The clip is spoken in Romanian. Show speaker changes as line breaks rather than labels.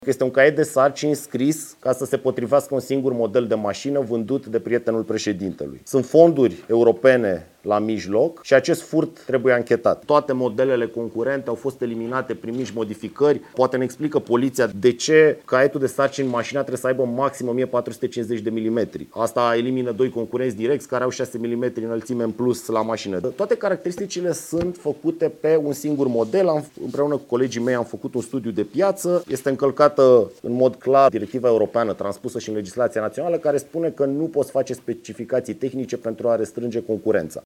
Este un caiet de sarcini scris ca să se potrivească un singur model de mașină vândut de prietenul președintelui. Sunt fonduri europene la mijloc și acest furt trebuie anchetat. Toate modelele concurente au fost eliminate prin mici modificări. Poate ne explică poliția de ce caietul de sarcini în mașină trebuie să aibă maxim 1450 de mm. Asta elimină doi concurenți direcți care au 6 mm înălțime în plus la mașină. Toate caracteristicile sunt făcute pe un singur model. Împreună cu colegii mei am făcut un studiu de piață. Este încălcată în mod clar directiva europeană transpusă și în legislația națională care spune că nu poți face specificații tehnice pentru a restrânge concurența.